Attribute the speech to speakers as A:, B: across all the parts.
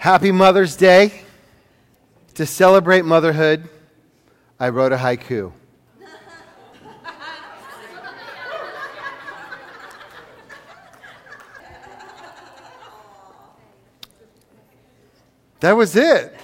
A: Happy Mother's Day. To celebrate motherhood, I wrote a haiku. That was it.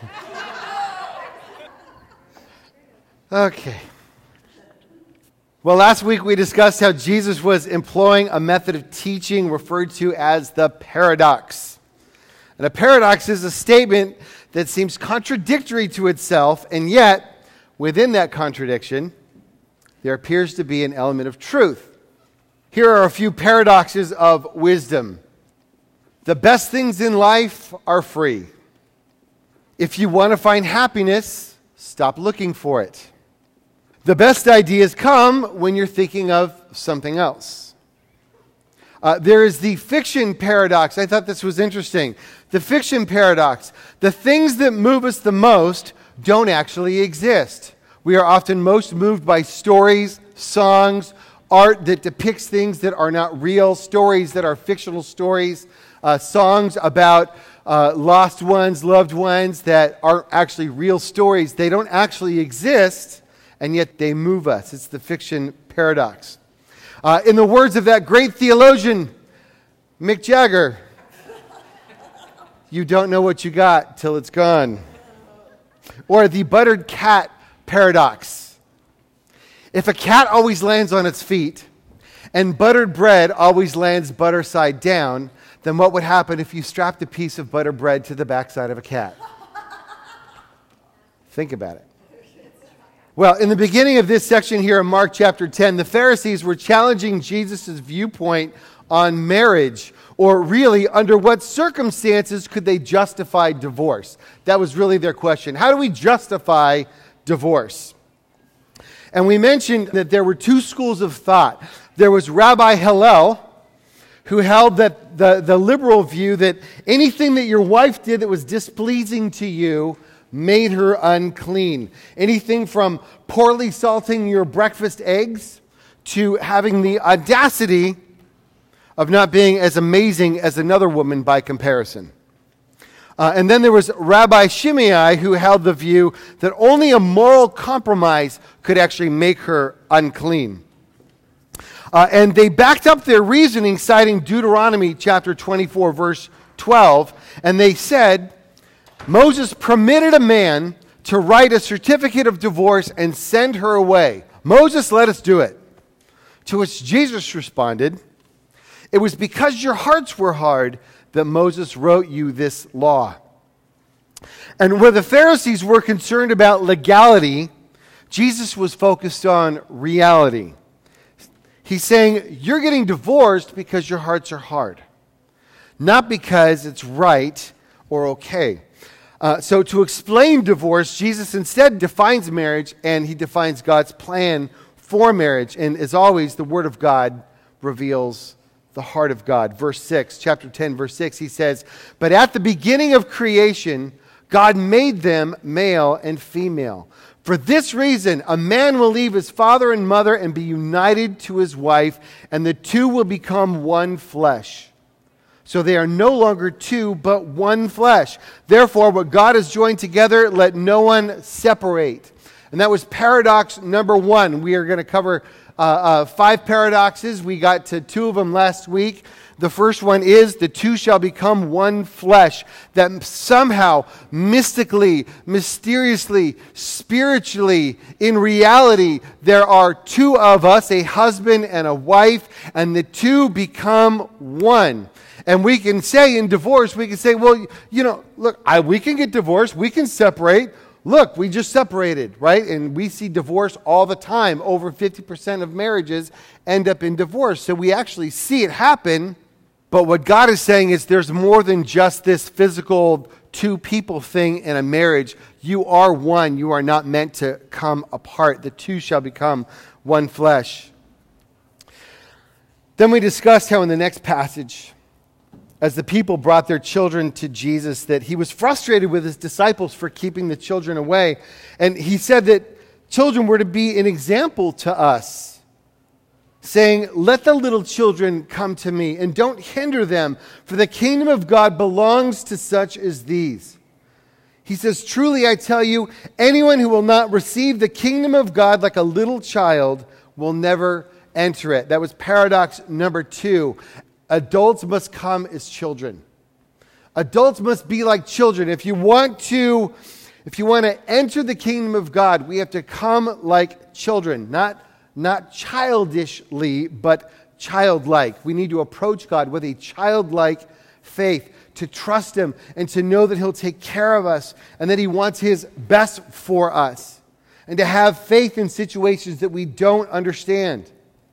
A: Okay. Well, last week we discussed how Jesus was employing a method of teaching referred to as the paradox. And a paradox is a statement that seems contradictory to itself, and yet, within that contradiction, there appears to be an element of truth. Here are a few paradoxes of wisdom. The best things in life are free. If you want to find happiness, stop looking for it. The best ideas come when you're thinking of something else. There is the fiction paradox. I thought this was interesting. The fiction paradox. The things that move us the most don't actually exist. We are often most moved by stories, songs, art that depicts things that are not real, stories that are fictional stories, songs about lost ones, loved ones that aren't actually real stories. They don't actually exist, and yet they move us. It's the fiction paradox. In the words of that great theologian, Mick Jagger, you don't know what you got till it's gone. Or the buttered cat paradox. If a cat always lands on its feet and buttered bread always lands butter side down, then what would happen if you strapped a piece of butter bread to the backside of a cat? Think about it. Well, in the beginning of this section here in Mark chapter 10, the Pharisees were challenging Jesus' viewpoint on marriage, or really, under what circumstances could they justify divorce? That was really their question. How do we justify divorce? And we mentioned that there were two schools of thought. There was Rabbi Hillel, who held that the liberal view that anything that your wife did that was displeasing to you made her unclean. Anything from poorly salting your breakfast eggs to having the audacity of not being as amazing as another woman by comparison. And then there was Rabbi Shimei, who held the view that only a moral compromise could actually make her unclean. And they backed up their reasoning citing Deuteronomy chapter 24, verse 12. And they said, Moses permitted a man to write a certificate of divorce and send her away. Moses let us do it. To which Jesus responded, it was because your hearts were hard that Moses wrote you this law. And where the Pharisees were concerned about legality, Jesus was focused on reality. He's saying, you're getting divorced because your hearts are hard, not because it's right or okay. So to explain divorce, Jesus instead defines marriage, and he defines God's plan for marriage. And as always, the Word of God reveals the heart of God. Verse 6, chapter 10, verse 6, he says, but at the beginning of creation, God made them male and female. For this reason, a man will leave his father and mother and be united to his wife, and the two will become one flesh. So they are no longer two, but one flesh. Therefore, what God has joined together, let no one separate. And that was paradox number one. We are going to cover 5 paradoxes. We got to 2 of them last week. The first one is the two shall become one flesh. That somehow, mystically, mysteriously, spiritually, in reality, there are 2 of us, a husband and a wife, and the 2 become one. And we can say in divorce, we can say, well, look, we can get divorced, we can separate. Look, we just separated, right? And we see divorce all the time. Over 50% of marriages end up in divorce. So we actually see it happen. But what God is saying is there's more than just this physical 2 people thing in a marriage. You are one. You are not meant to come apart. The 2 shall become one flesh. Then we discussed how in the next passage, as the people brought their children to Jesus, that he was frustrated with his disciples for keeping the children away. And he said that children were to be an example to us. saying, "Let the little children come to me, and don't hinder them, for the kingdom of God belongs to such as these." He says, "Truly I tell you, anyone who will not receive the kingdom of God like a little child will never enter it." That was paradox number 2. Adults must come as children. Adults must be like children. If you want to enter the kingdom of God, we have to come like children, not childishly, but childlike. We need to approach God with a childlike faith, to trust Him and to know that He'll take care of us and that He wants His best for us, and to have faith in situations that we don't understand.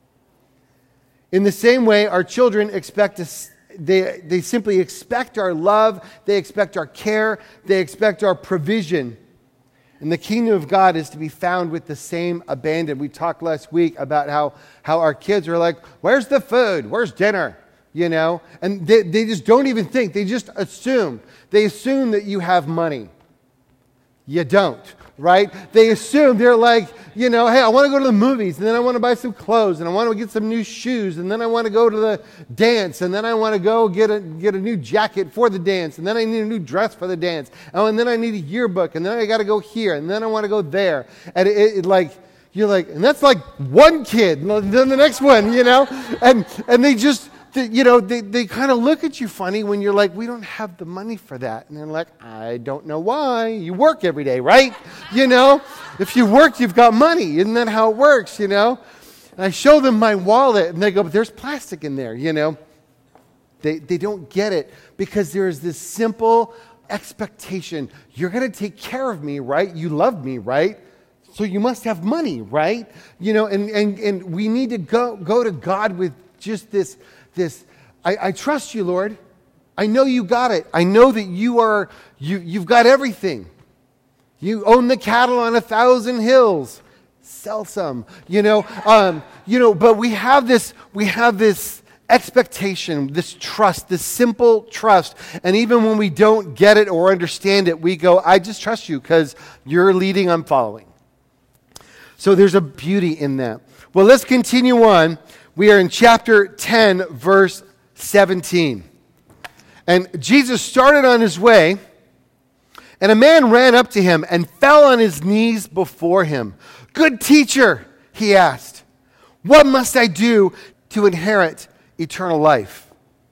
A: In the same way, our children expect us. They simply expect our love, they expect our care, they expect our provision. And the kingdom of God is to be found with the same abandon. We talked last week about how our kids are like, "Where's the food? Where's dinner?" And they just don't even think. They just assume. They assume that you have money. You don't, right? They assume, they're like, "Hey, I want to go to the movies, and then I want to buy some clothes, and I want to get some new shoes, and then I want to go to the dance, and then I want to go get a new jacket for the dance, and then I need a new dress for the dance, and then I need a yearbook, and then I got to go here, and then I want to go there." And you're like, and that's like one kid, and then the next one, and they just, they kind of look at you funny when you're like, "We don't have the money for that." And they're like, "I don't know why. You work every day, right? If you work, you've got money. Isn't that how it works, And I show them my wallet, and they go, "But there's plastic in there, They don't get it because there is this simple expectation. You're going to take care of me, right? You love me, right? So you must have money, right? And we need to go to God with just this, I trust you, Lord. I know you got it. I know that you've got everything. You own the cattle on 1,000 hills. Sell some, but we have this expectation, this trust, this simple trust. And even when we don't get it or understand it, we go, "I just trust you because you're leading, I'm following." So there's a beauty in that. Well, let's continue on. We are in chapter 10, verse 17. And Jesus started on his way, and a man ran up to him and fell on his knees before him. "Good teacher," he asked, "what must I do to inherit eternal life?"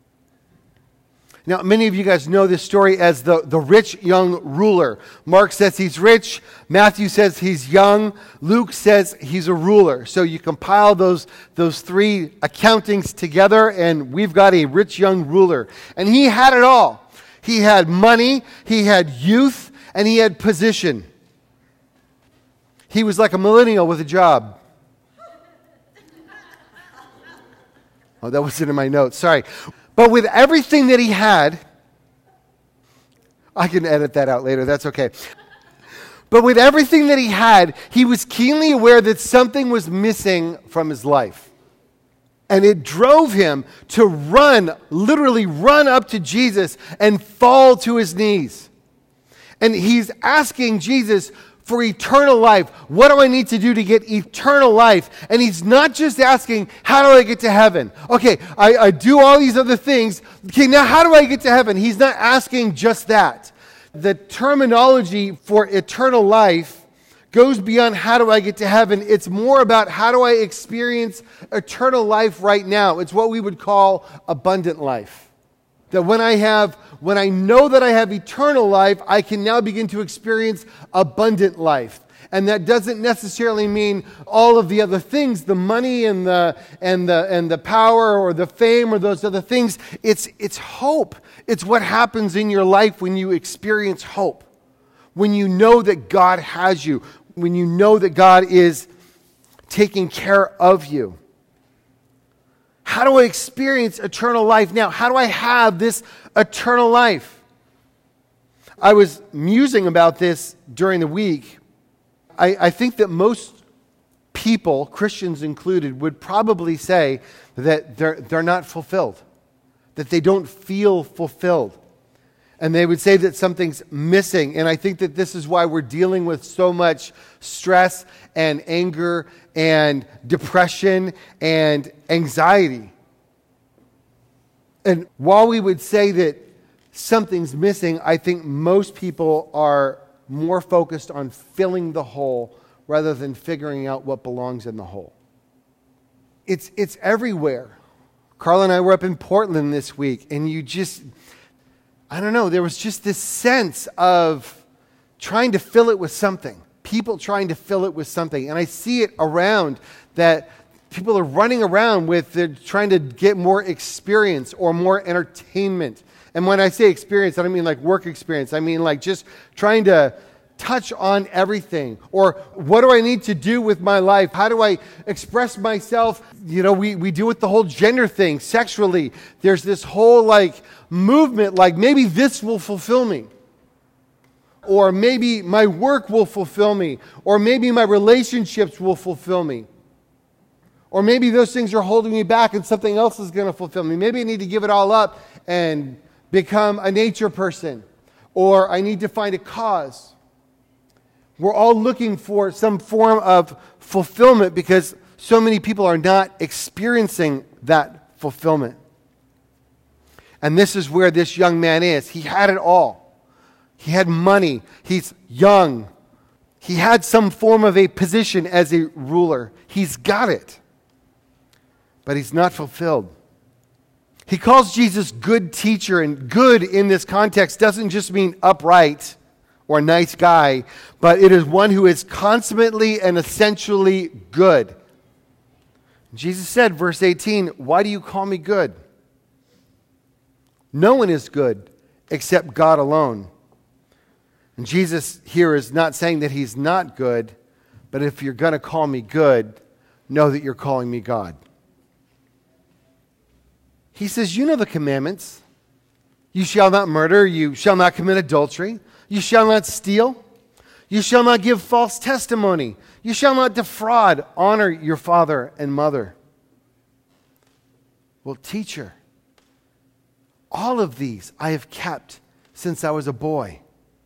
A: Now, many of you guys know this story as the rich young ruler. Mark says he's rich. Matthew says he's young. Luke says he's a ruler. So you compile those three accountings together, and we've got a rich young ruler. And he had it all. He had money, he had youth, and he had position. He was like a millennial with a job. Oh, that wasn't in my notes. Sorry. But with everything that he had, I can edit that out later. That's okay. But with everything that he had, he was keenly aware that something was missing from his life. And it drove him to literally run up to Jesus and fall to his knees. And he's asking Jesus for eternal life. What do I need to do to get eternal life? And he's not just asking, how do I get to heaven? Okay, I do all these other things. Okay, now how do I get to heaven? He's not asking just that. The terminology for eternal life goes beyond how do I get to heaven. It's more about how do I experience eternal life right now. It's what we would call abundant life. That when I know that I have eternal life, I can now begin to experience abundant life. And that doesn't necessarily mean all of the other things, the money and the power or the fame or those other things. It's hope. It's what happens in your life when you experience hope. When you know that God has you. When you know that God is taking care of you. How do I experience eternal life now? How do I have this eternal life? I was musing about this during the week. I think that most people, Christians included, would probably say that they're not fulfilled, that they don't feel fulfilled. And they would say that something's missing. And I think that this is why we're dealing with so much stress and anger and depression and anxiety. And while we would say that something's missing, I think most people are more focused on filling the hole rather than figuring out what belongs in the hole. It's everywhere. Carla and I were up in Portland this week, and I don't know, there was just this sense of trying to fill it with something. People trying to fill it with something. And I see it around that people are running around they're trying to get more experience or more entertainment. And when I say experience, I don't mean like work experience. I mean like just trying to touch on everything. Or what do I need to do with my life? How do I express myself? You know, we deal with the whole gender thing sexually. There's this whole like movement, like maybe this will fulfill me. Or maybe my work will fulfill me. Or maybe my relationships will fulfill me. Or maybe those things are holding me back and something else is going to fulfill me. Maybe I need to give it all up and become a nature person. Or I need to find a cause. We're all looking for some form of fulfillment because so many people are not experiencing that fulfillment. And this is where this young man is. He had it all. He had money. He's young. He had some form of a position as a ruler. He's got it. But he's not fulfilled. He calls Jesus good teacher, and good in this context doesn't just mean upright or a nice guy, but it is one who is consummately and essentially good. Jesus said, verse 18, "Why do you call me good? No one is good except God alone." And Jesus here is not saying that he's not good, but if you're going to call me good, know that you're calling me God. He says, you know the commandments. You shall not murder. You shall not commit adultery. You shall not steal. You shall not give false testimony. You shall not defraud. Honor your father and mother. Well, teacher, all of these I have kept since I was a boy.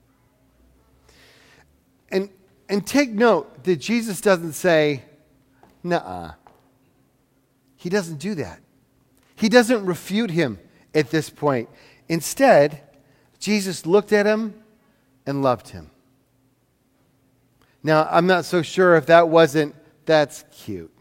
A: And take note that Jesus doesn't say, nuh-uh. He doesn't do that. He doesn't refute him at this point. Instead, Jesus looked at him and loved him. Now, I'm not so sure if that's cute.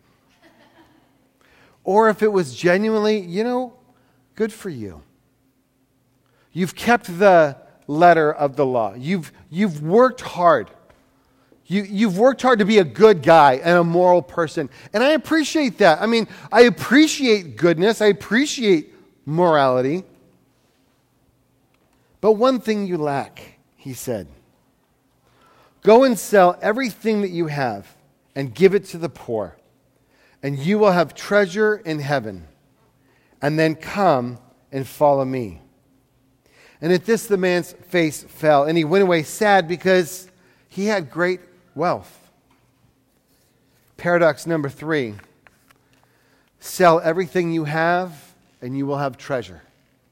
A: Or if it was genuinely, good for you. You've kept the letter of the law. You've worked hard. You've worked hard to be a good guy and a moral person. And I appreciate that. I mean, I appreciate goodness. I appreciate morality. But one thing you lack, he said. Go and sell everything that you have and give it to the poor, and you will have treasure in heaven. And then come and follow me. And at this the man's face fell, and he went away sad because he had great wealth. Paradox number 3. Sell everything you have and you will have treasure.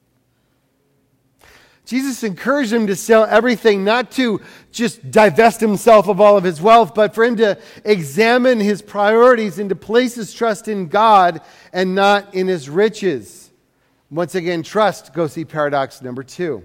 A: Jesus encouraged him to sell everything, not to just divest himself of all of his wealth, but for him to examine his priorities and to place his trust in God and not in his riches. Once again, trust. Go see paradox number 2.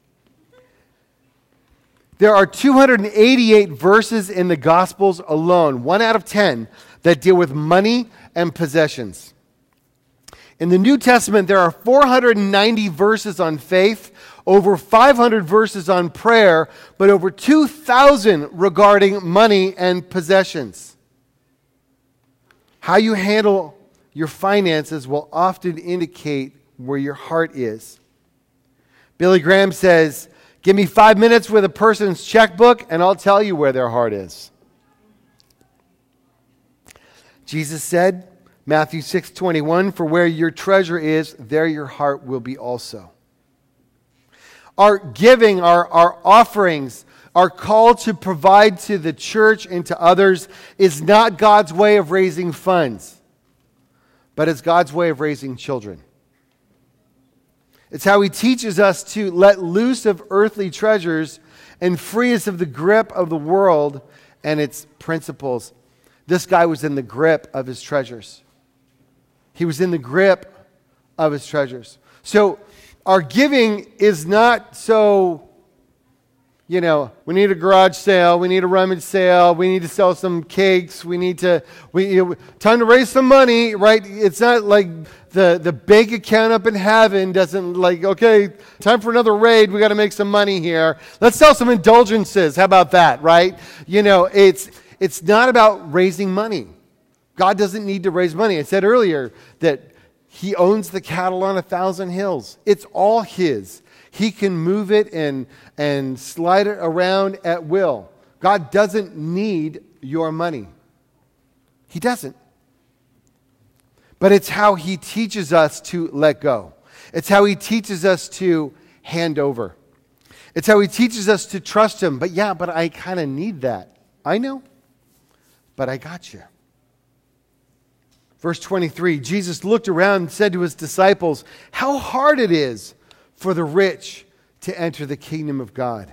A: There are 288 verses in the Gospels alone, 1 out of 10, that deal with money and possessions. In the New Testament, there are 490 verses on faith, over 500 verses on prayer, but over 2,000 regarding money and possessions. How you handle your finances will often indicate where your heart is. Billy Graham says, give me 5 minutes with a person's checkbook and I'll tell you where their heart is. Jesus said, Matthew 6:21, for where your treasure is, there your heart will be also. Our giving, our offerings, our call to provide to the church and to others is not God's way of raising funds, but it's God's way of raising children. It's how he teaches us to let loose of earthly treasures and free us of the grip of the world and its principles. This guy was in the grip of his treasures. He was in the grip of his treasures. So our giving is not so, we need a garage sale, we need a rummage sale, we need to sell some cakes, time to raise some money, right? It's not like the bank account up in heaven doesn't okay, time for another raid, we got to make some money here. Let's sell some indulgences. How about that, right? It's not about raising money. God doesn't need to raise money. I said earlier that he owns the cattle on 1,000 hills. It's all his. He can move it and slide it around at will. God doesn't need your money. He doesn't. But it's how he teaches us to let go. It's how he teaches us to hand over. It's how he teaches us to trust him. But I kind of need that. I know, but I got you. Verse 23, Jesus looked around and said to his disciples, "How hard it is for the rich to enter the kingdom of God."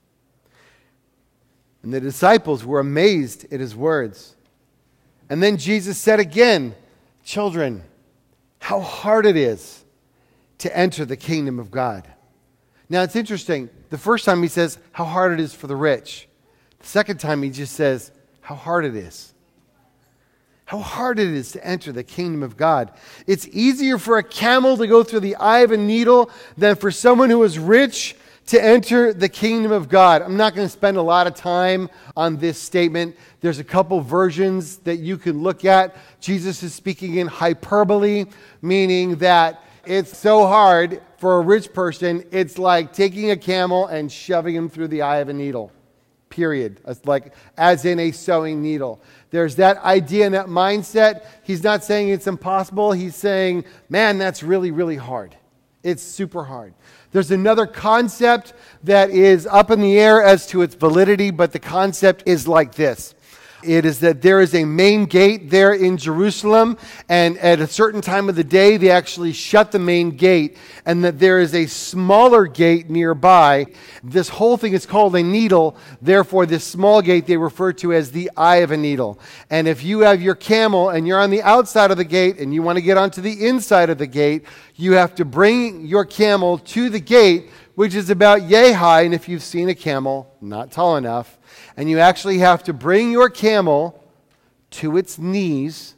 A: And the disciples were amazed at his words. And then Jesus said again, "Children, how hard it is to enter the kingdom of God." Now it's interesting. The first time he says how hard it is for the rich. The second time he just says how hard it is. How hard it is to enter the kingdom of God. It's easier for a camel to go through the eye of a needle than for someone who is rich to enter the kingdom of God. I'm not going to spend a lot of time on this statement. There's a couple versions that you can look at. Jesus is speaking in hyperbole, meaning that it's so hard for a rich person, it's like taking a camel and shoving him through the eye of a needle. Period. As in a sewing needle. There's that idea and that mindset. He's not saying it's impossible. He's saying, man, that's really, really hard. It's super hard. There's another concept that is up in the air as to its validity, but the concept is like this. It is that there is a main gate there in Jerusalem, and at a certain time of the day, they actually shut the main gate, and that there is a smaller gate nearby. This whole thing is called a needle. Therefore, this small gate they refer to as the eye of a needle. And if you have your camel and you're on the outside of the gate and you want to get onto the inside of the gate, you have to bring your camel to the gate, which is about yay high, and if you've seen a camel, not tall enough, and you actually have to bring your camel to its knees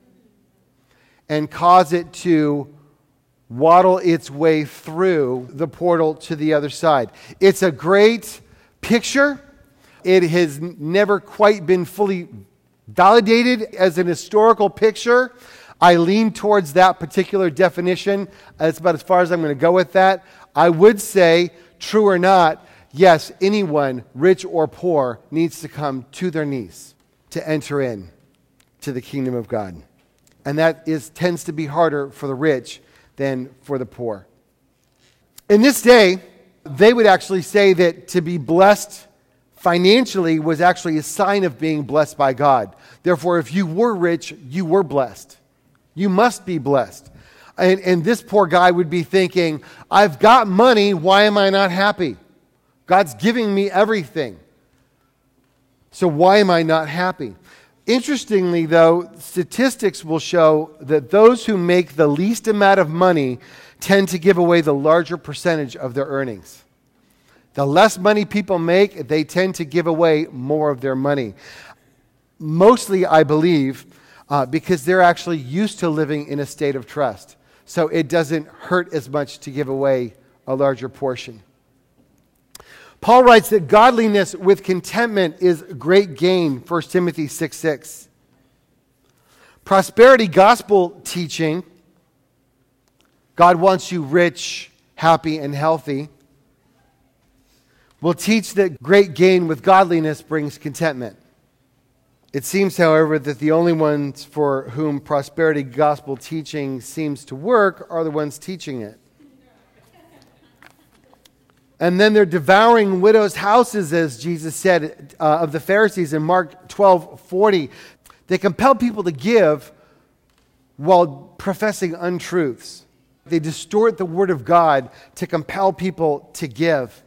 A: and cause it to waddle its way through the portal to the other side. It's a great picture. It has never quite been fully validated as an historical picture. I lean towards that particular definition. That's about as far as I'm going to go with that. I would say, true or not, yes, anyone, rich or poor, needs to come to their knees to enter in to the kingdom of God. And that tends to be harder for the rich than for the poor. In this day, they would actually say that to be blessed financially was actually a sign of being blessed by God. Therefore, if you were rich, you were blessed. You must be blessed. And this poor guy would be thinking, I've got money, why am I not happy? God's giving me everything. So why am I not happy? Interestingly, though, statistics will show that those who make the least amount of money tend to give away the larger percentage of their earnings. The less money people make, they tend to give away more of their money. Mostly, I believe, because they're actually used to living in a state of trust. So it doesn't hurt as much to give away a larger portion. Paul writes that godliness with contentment is great gain, 1 Timothy 6:6. Prosperity gospel teaching, God wants you rich, happy, and healthy, will teach that great gain with godliness brings contentment. It seems, however, that the only ones for whom prosperity gospel teaching seems to work are the ones teaching it. And then they're devouring widows' houses, as Jesus said of the Pharisees in Mark 12:40. They compel people to give while professing untruths. They distort the Word of God to compel people to give.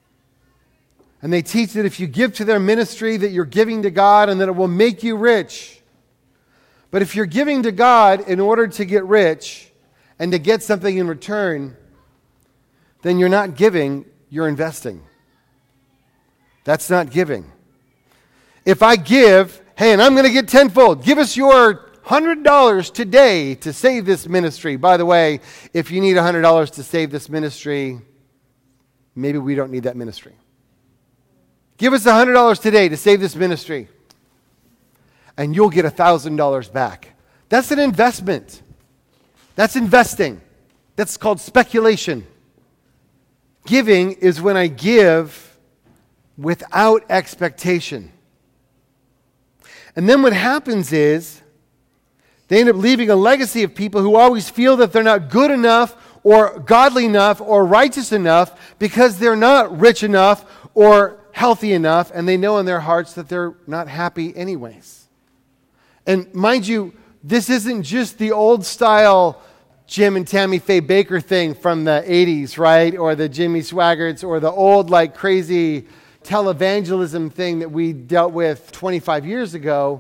A: And they teach that if you give to their ministry, that you're giving to God and that it will make you rich. But if you're giving to God in order to get rich and to get something in return, then you're not giving, you're investing. That's not giving. If I give, hey, and I'm going to get tenfold, give us your $100 today to save this ministry. By the way, if you need $100 to save this ministry, maybe we don't need that ministry. Give us $100 today to save this ministry, and you'll get $1,000 back. That's an investment. That's investing. That's called speculation. Giving is when I give without expectation. And then what happens is they end up leaving a legacy of people who always feel that they're not good enough or godly enough or righteous enough because they're not rich enough or healthy enough, and they know in their hearts that they're not happy anyways. And mind you, this isn't just the old style Jim and Tammy Faye Baker thing from the 80s, right? Or the Jimmy Swaggarts, or the old like crazy televangelism thing that we dealt with 25 years ago.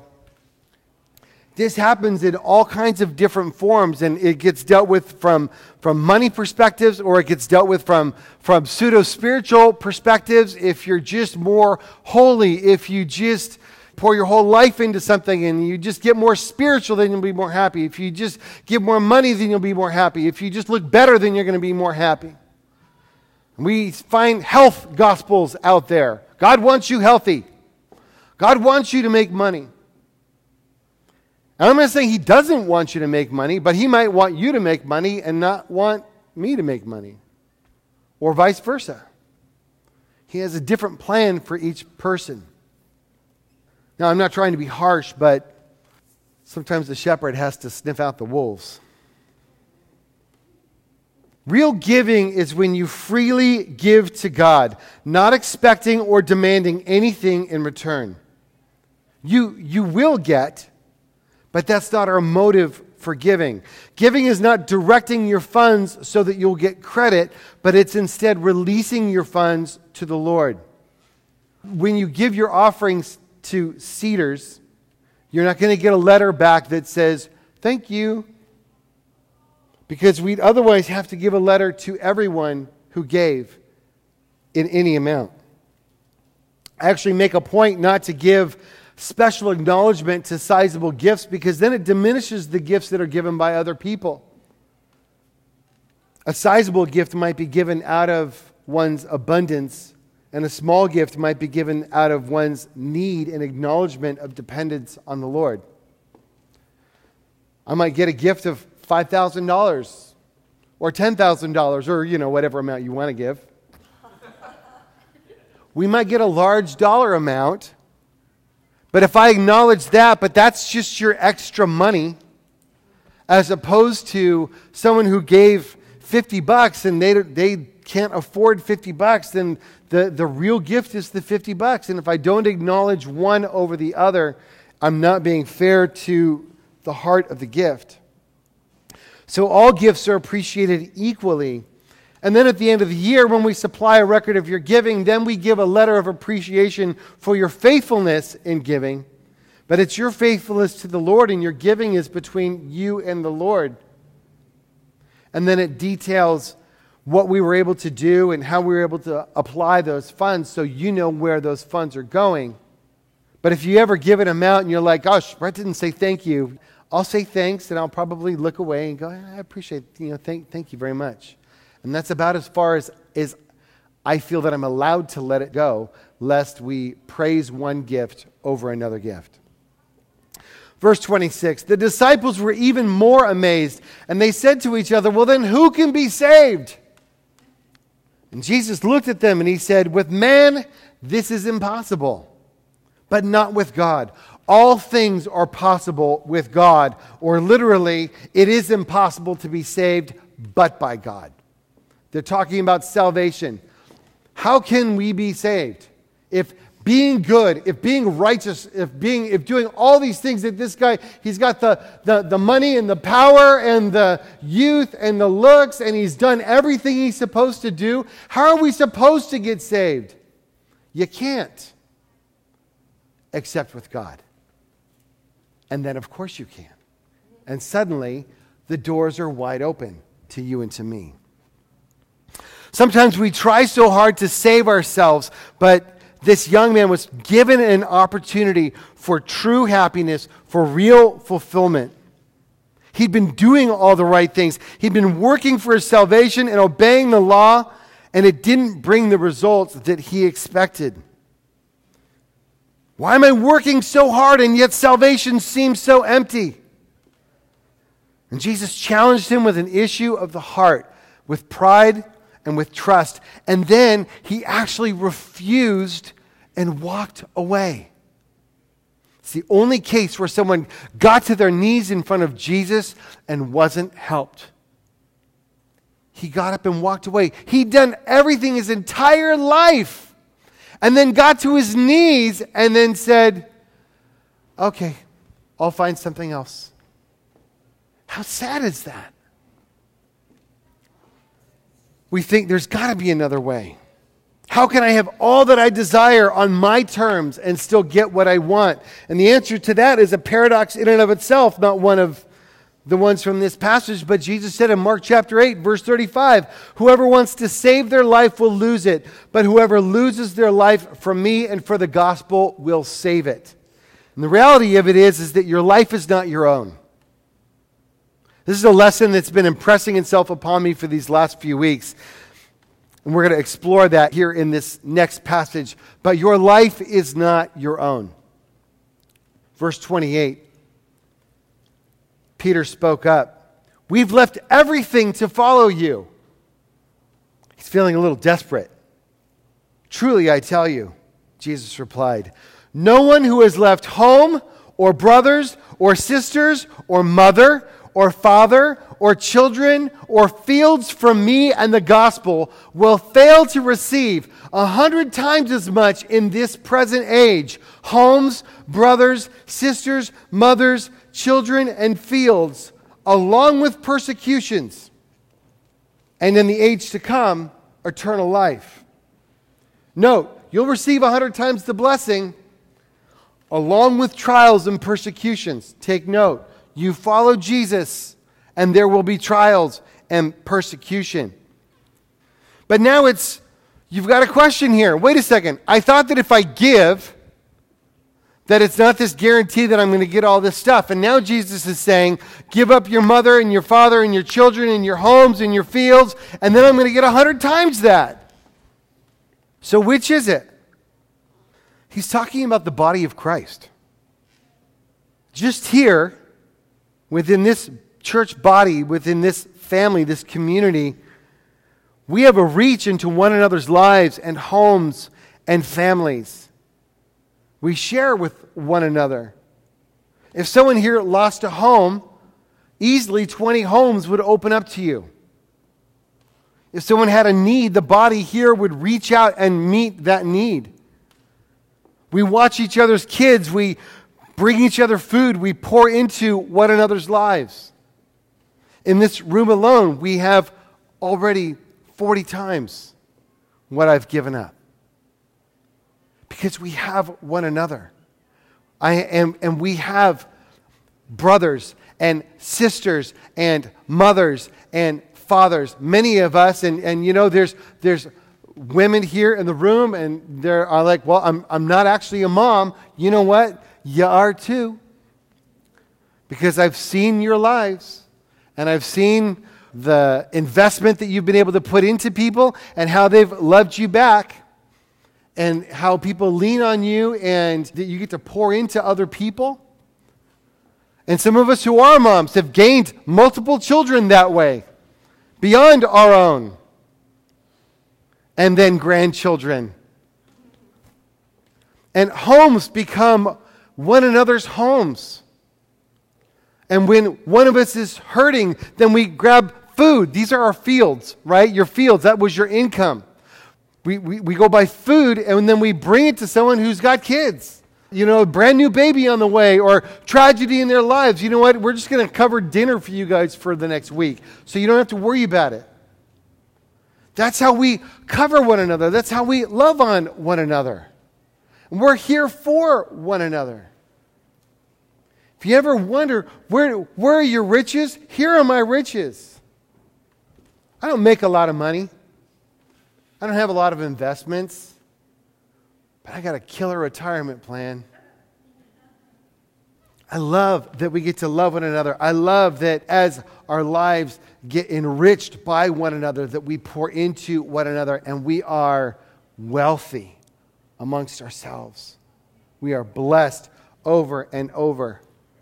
A: This happens in all kinds of different forms, and it gets dealt with from money perspectives, or it gets dealt with from pseudo-spiritual perspectives. If you're just more holy, if you just pour your whole life into something and you just get more spiritual, then you'll be more happy. If you just give more money, then you'll be more happy. If you just look better, then you're going to be more happy. We find health gospels out there. God wants you healthy. God wants you to make money. And I'm not saying He doesn't want you to make money, but He might want you to make money and not want me to make money. Or vice versa. He has a different plan for each person. Now, I'm not trying to be harsh, but sometimes the shepherd has to sniff out the wolves. Real giving is when you freely give to God, not expecting or demanding anything in return. You will get, but that's not our motive for giving. Giving is not directing your funds so that you'll get credit, but it's instead releasing your funds to the Lord. When you give your offerings to Cedars, you're not going to get a letter back that says, "Thank you," because we'd otherwise have to give a letter to everyone who gave in any amount. I actually make a point not to give special acknowledgement to sizable gifts, because then it diminishes the gifts that are given by other people. A sizable gift might be given out of one's abundance, and a small gift might be given out of one's need and acknowledgement of dependence on the Lord. I might get a gift of $5,000 or $10,000 or, whatever amount you want to give. We might get a large dollar amount, but if I acknowledge that, but that's just your extra money, as opposed to someone who gave $50 and they can't afford $50, then the real gift is the $50. And if I don't acknowledge one over the other, I'm not being fair to the heart of the gift. So all gifts are appreciated equally. And then at the end of the year, when we supply a record of your giving, then we give a letter of appreciation for your faithfulness in giving. But it's your faithfulness to the Lord, and your giving is between you and the Lord. And then it details what we were able to do and how we were able to apply those funds, so you know where those funds are going. But if you ever give an amount and you're like, "Gosh, Brett didn't say thank you," I'll say thanks, and I'll probably look away and go, "I appreciate it, thank you very much." And that's about as far as I feel that I'm allowed to let it go, lest we praise one gift over another gift. Verse 26, the disciples were even more amazed, and they said to each other, "Well, then who can be saved?" And Jesus looked at them and He said, "With man, this is impossible, but not with God. All things are possible with God." Or literally, it is impossible to be saved but by God. They're talking about salvation. How can we be saved? If being good, if being righteous, if doing all these things that this guy, he's got the money and the power and the youth and the looks, and he's done everything he's supposed to do, how are we supposed to get saved? You can't, except with God. And then, of course, you can. And suddenly, the doors are wide open to you and to me. Sometimes we try so hard to save ourselves, but this young man was given an opportunity for true happiness, for real fulfillment. He'd been doing all the right things. He'd been working for his salvation and obeying the law, and it didn't bring the results that he expected. Why am I working so hard and yet salvation seems so empty? And Jesus challenged him with an issue of the heart, with pride and with trust. And then he actually refused and walked away. It's the only case where someone got to their knees in front of Jesus and wasn't helped. He got up and walked away. He'd done everything his entire life. And then got to his knees and then said, okay, I'll find something else. How sad is that? We think there's got to be another way. How can I have all that I desire on my terms and still get what I want? And the answer to that is a paradox in and of itself, not one of the ones from this passage, but Jesus said in Mark chapter 8, verse 35, whoever wants to save their life will lose it, but whoever loses their life for me and for the gospel will save it. And the reality of it is that your life is not your own. This is a lesson that's been impressing itself upon me for these last few weeks. And we're going to explore that here in this next passage. But your life is not your own. Verse 28. Peter spoke up. We've left everything to follow you. He's feeling a little desperate. Truly, I tell you, Jesus replied, no one who has left home or brothers or sisters or mother or father or children or fields from me and the gospel will fail to receive 100 times as much in this present age, homes, brothers, sisters, mothers, children, and fields, along with persecutions, and in the age to come, eternal life. Note, you'll receive 100 times the blessing, along with trials and persecutions. Take note, you follow Jesus, and there will be trials and persecution. But now you've got a question here. Wait a second. I thought that if I give, that it's not this guarantee that I'm going to get all this stuff. And now Jesus is saying, give up your mother and your father and your children and your homes and your fields, and then I'm going to get 100 times that. So which is it? He's talking about the body of Christ. Just here, within this church body, within this family, this community, we have a reach into one another's lives and homes and families. We share with one another. If someone here lost a home, easily 20 homes would open up to you. If someone had a need, the body here would reach out and meet that need. We watch each other's kids. We bring each other food. We pour into one another's lives. In this room alone, we have already 40 times what I've given up. Because we have one another. And we have brothers and sisters and mothers and fathers. Many of us, and you know, there's women here in the room, and they're like, well, I'm not actually a mom. You know what? You are too. Because I've seen your lives, and I've seen the investment that you've been able to put into people and how they've loved you back, and how people lean on you and that you get to pour into other people. And some of us who are moms have gained multiple children that way, beyond our own. And then grandchildren. And homes become one another's homes. And when one of us is hurting, then we grab food. These are our fields, right? Your fields, that was your income. We go buy food and then we bring it to someone who's got kids. A brand new baby on the way or tragedy in their lives. You know what? We're just going to cover dinner for you guys for the next week so you don't have to worry about it. That's how we cover one another. That's how we love on one another. And we're here for one another. If you ever wonder, where are your riches? Here are my riches. I don't make a lot of money. I don't have a lot of investments. But I got a killer retirement plan. I love that we get to love one another. I love that as our lives get enriched by one another, that we pour into one another and we are wealthy amongst ourselves. We are blessed over and over.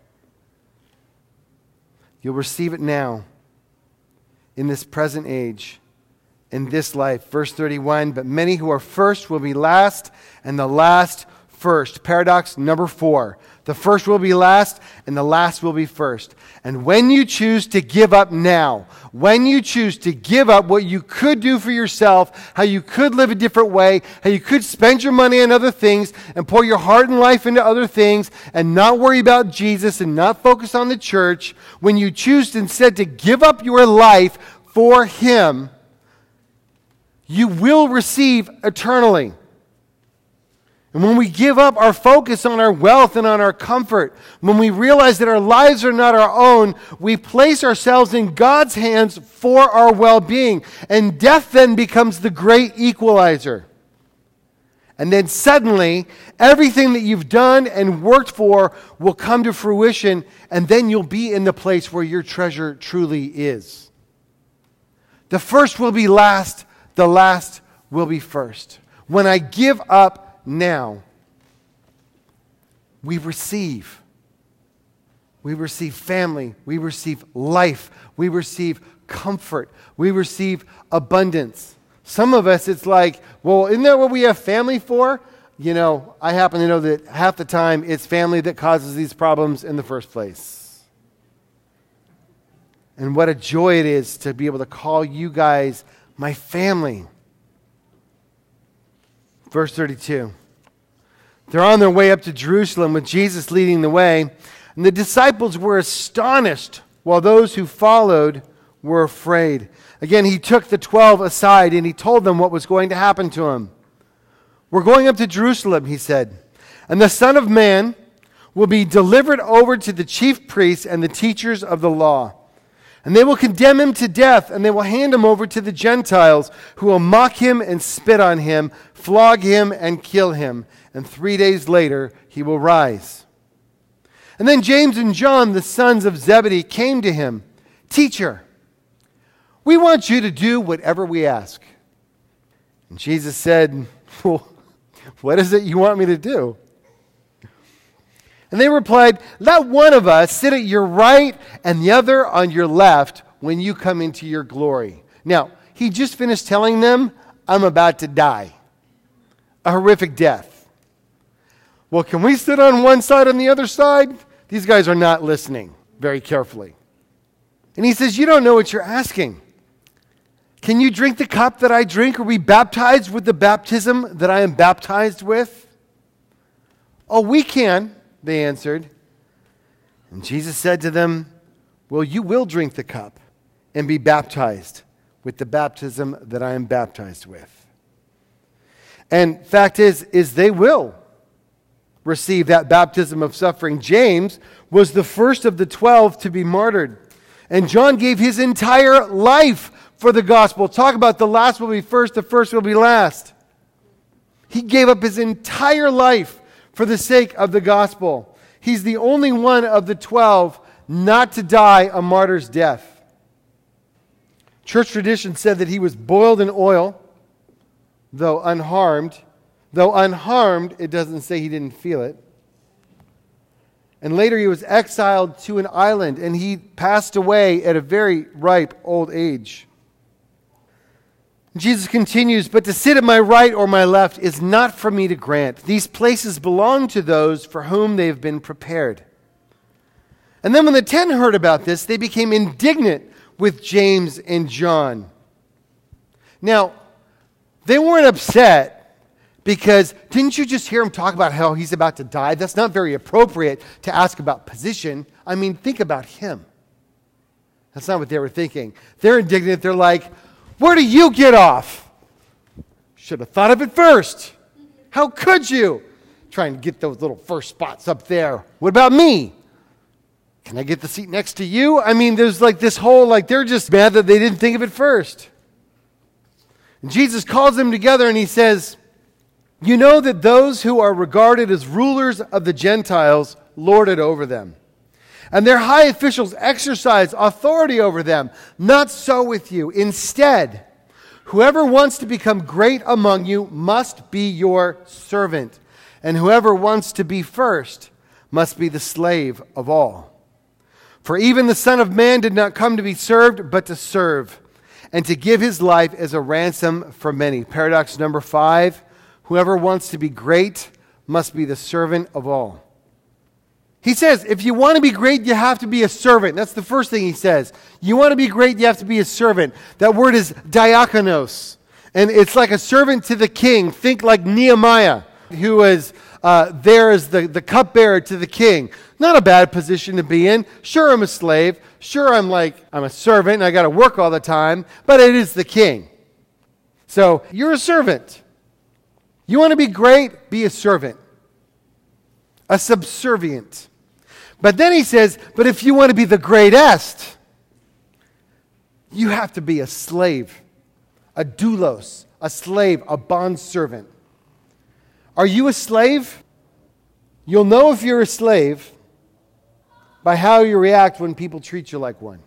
A: You'll receive it now in this present age, in this life. Verse 31, but many who are first will be last, and the last first. Paradox number 4. The first will be last, and the last will be first. And when you choose to give up now, when you choose to give up what you could do for yourself, how you could live a different way, how you could spend your money on other things and pour your heart and life into other things and not worry about Jesus and not focus on the church, when you choose instead to give up your life for Him, you will receive eternally. And when we give up our focus on our wealth and on our comfort, when we realize that our lives are not our own, we place ourselves in God's hands for our well-being. And death then becomes the great equalizer. And then suddenly, everything that you've done and worked for will come to fruition, and then you'll be in the place where your treasure truly is. The first will be last, the last will be first. When I give up now, we receive. We receive family. We receive life. We receive comfort. We receive abundance. Some of us, it's like, well, isn't that what we have family for? I happen to know that half the time it's family that causes these problems in the first place. And what a joy it is to be able to call you guys my family. Verse 32. They're on their way up to Jerusalem with Jesus leading the way, and the disciples were astonished, while those who followed were afraid. Again, he took the 12 aside, and he told them what was going to happen to him. We're going up to Jerusalem, he said, and the Son of Man will be delivered over to the chief priests and the teachers of the law. And they will condemn him to death, and they will hand him over to the Gentiles, who will mock him and spit on him, flog him and kill him. And 3 days later, he will rise. And then James and John, the sons of Zebedee, came to him. Teacher, we want you to do whatever we ask. And Jesus said, well, what is it you want me to do? And they replied, let one of us sit at your right and the other on your left when you come into your glory. Now, he just finished telling them, I'm about to die. A horrific death. Well, can we sit on one side on the other side? These guys are not listening very carefully. And he says, you don't know what you're asking. Can you drink the cup that I drink? Are we baptized with the baptism that I am baptized with? Oh, we can. They answered. And Jesus said to them, well, you will drink the cup and be baptized with the baptism that I am baptized with. And fact is they will receive that baptism of suffering. James was the first of the 12 to be martyred. And John gave his entire life for the gospel. Talk about the last will be first, the first will be last. He gave up his entire life for the sake of the gospel. He's the only one of the 12 not to die a martyr's death. Church tradition said that he was boiled in oil, though unharmed. Though unharmed, it doesn't say he didn't feel it. And later he was exiled to an island, and he passed away at a very ripe old age. Jesus continues, but to sit at my right or my left is not for me to grant. These places belong to those for whom they have been prepared. And then when the 10 heard about this, they became indignant with James and John. Now, They weren't upset because didn't you just hear him talk about how he's about to die? That's not very appropriate to ask about position. I mean, think about him. That's not what they were thinking. They're indignant. They're like, where do you get off? Should have thought of it first. How could you? Trying to get those little first spots up there. What about me? Can I get the seat next to you? I mean, there's like this whole, like they're just mad that they didn't think of it first. And Jesus calls them together and he says, you know that those who are regarded as rulers of the Gentiles lord it over them. And their high officials exercise authority over them. Not so with you. Instead, whoever wants to become great among you must be your servant. And whoever wants to be first must be the slave of all. For even the Son of Man did not come to be served, but to serve, and to give his life as a ransom for many. Paradox number 5, whoever wants to be great must be the servant of all. He says, if you want to be great, you have to be a servant. That's the first thing he says. You want to be great, you have to be a servant. That word is diakonos. And it's like a servant to the king. Think like Nehemiah, who was there as the cupbearer to the king. Not a bad position to be in. Sure, I'm a slave. Sure, I'm a servant and I got to work all the time. But it is the king. So you're a servant. You want to be great? Be a servant. A subservient. But then he says, but if you want to be the greatest, you have to be a slave, a doulos, a slave, a bondservant. Are you a slave? You'll know if you're a slave by how you react when people treat you like one.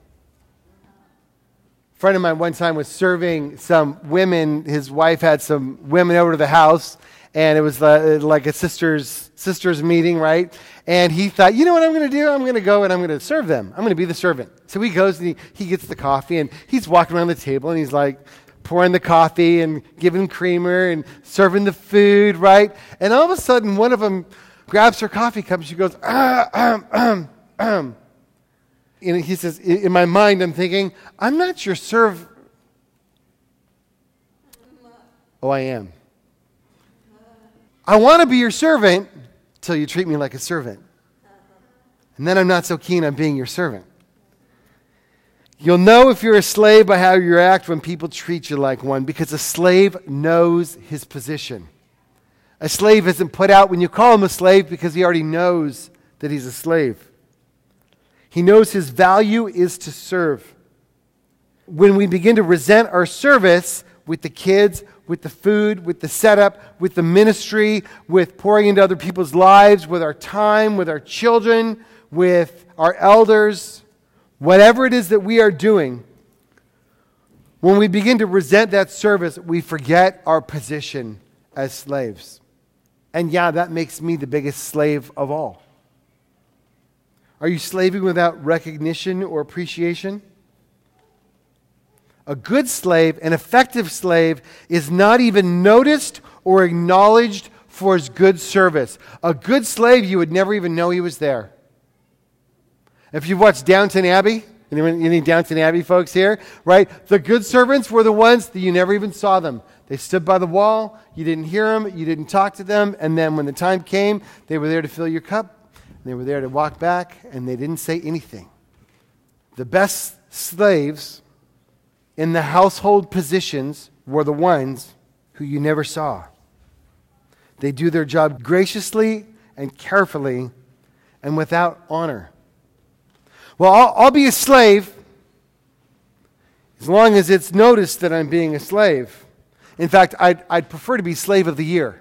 A: A friend of mine one time was serving some women. His wife had some women over to the house, and it was like a sisters meeting, right? And he thought, you know what I'm going to do? I'm going to go and I'm going to serve them. I'm going to be the servant. So he goes and he gets the coffee, and he's walking around the table, and he's like pouring the coffee and giving creamer and serving the food, right? And all of a sudden, one of them grabs her coffee cup, and she goes, And he says, in my mind, I'm thinking, I'm not your serve. Oh, I am. I want to be your servant till you treat me like a servant. And then I'm not so keen on being your servant. You'll know if you're a slave by how you react when people treat you like one, because a slave knows his position. A slave isn't put out when you call him a slave because he already knows that he's a slave. He knows his value is to serve. When we begin to resent our service with the kids, with the food, with the setup, with the ministry, with pouring into other people's lives, with our time, with our children, with our elders, whatever it is that we are doing, when we begin to resent that service, we forget our position as slaves. And yeah, that makes me the biggest slave of all. Are you slaving without recognition or appreciation? A good slave, an effective slave, is not even noticed or acknowledged for his good service. A good slave, you would never even know he was there. If you've watched Downton Abbey, any Downton Abbey folks here, right? The good servants were the ones that you never even saw them. They stood by the wall, you didn't hear them, you didn't talk to them, and then when the time came, they were there to fill your cup. They were there to walk back, and they didn't say anything. The best slaves in the household positions were the ones who you never saw. They do their job graciously and carefully and without honor. Well, I'll be a slave as long as it's noticed that I'm being a slave. In fact, I'd prefer to be slave of the year.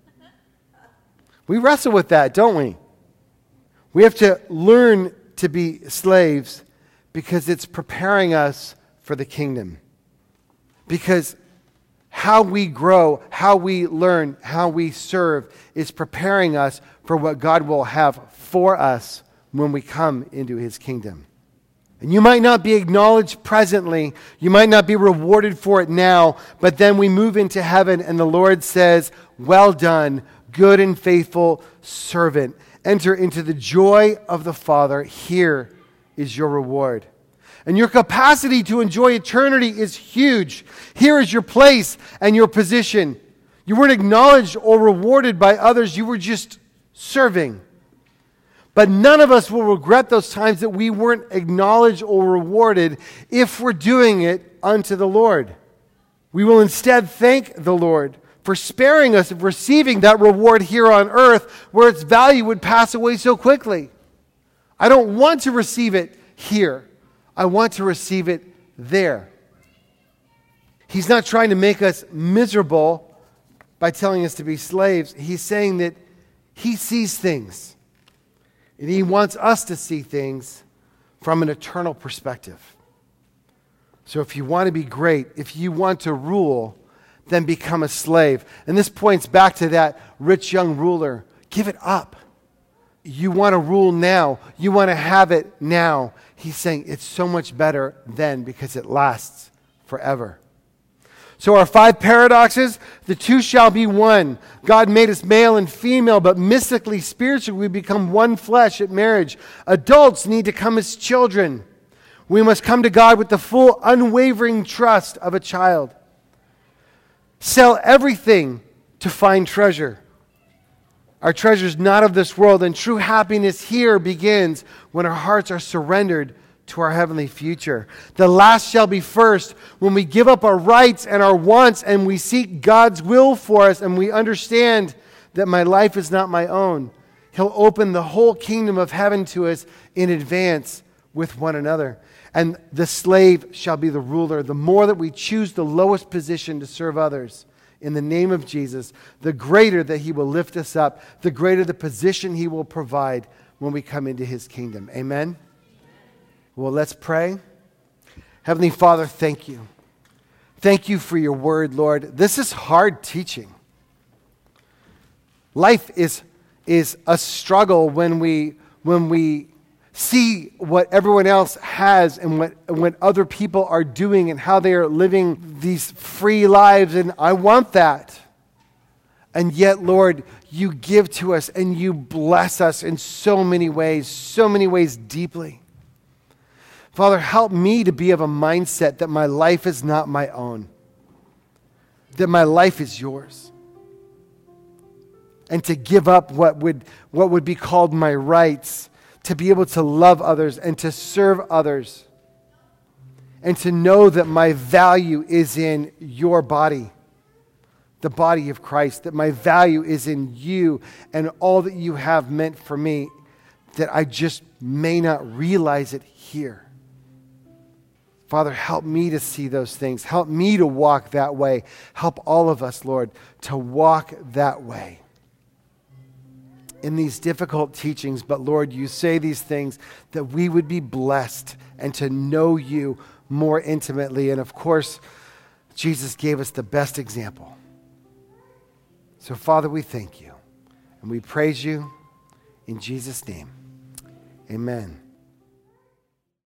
A: We wrestle with that, don't we? We have to learn to be slaves because it's preparing us for the kingdom. Because how we grow, how we learn, how we serve is preparing us for what God will have for us when we come into his kingdom. And you might not be acknowledged presently, you might not be rewarded for it now, but then we move into heaven and the Lord says, well done, good and faithful servant. Enter into the joy of the Father. Here is your reward. And your capacity to enjoy eternity is huge. Here is your place and your position. You weren't acknowledged or rewarded by others. You were just serving. But none of us will regret those times that we weren't acknowledged or rewarded if we're doing it unto the Lord. We will instead thank the Lord for sparing us of receiving that reward here on earth where its value would pass away so quickly. I don't want to receive it here. I want to receive it there. He's not trying to make us miserable by telling us to be slaves. He's saying that he sees things. And he wants us to see things from an eternal perspective. So if you want to be great, if you want to rule, then become a slave. And this points back to that rich young ruler. Give it up. You want to rule now. You want to have it now. He's saying it's so much better then because it lasts forever. So our 5 paradoxes, the two shall be one. God made us male and female, but mystically, spiritually, we become one flesh at marriage. Adults need to come as children. We must come to God with the full, unwavering trust of a child. Sell everything to find treasure. Our treasure is not of this world, and true happiness here begins when our hearts are surrendered to our heavenly future. The last shall be first when we give up our rights and our wants and we seek God's will for us and we understand that my life is not my own. He'll open the whole kingdom of heaven to us in advance with one another. And the slave shall be the ruler. The more that we choose the lowest position to serve others in the name of Jesus, the greater that he will lift us up, the greater the position he will provide when we come into his kingdom. Amen? Well, let's pray. Heavenly Father, thank you. Thank you for your word, Lord. This is hard teaching. Life is a struggle when we see what everyone else has and what other people are doing and how they are living these free lives, and I want that. And yet, Lord, you give to us and you bless us in so many ways deeply. Father, help me to be of a mindset that my life is not my own, that my life is yours, and to give up what would be called my rights, to be able to love others and to serve others, and to know that my value is in your body, the body of Christ, that my value is in you and all that you have meant for me, that I just may not realize it here. Father, help me to see those things. Help me to walk that way. Help all of us, Lord, to walk that way in these difficult teachings. But Lord, you say these things that we would be blessed and to know you more intimately. And of course, Jesus gave us the best example. So Father, we thank you and we praise you in Jesus' name. Amen.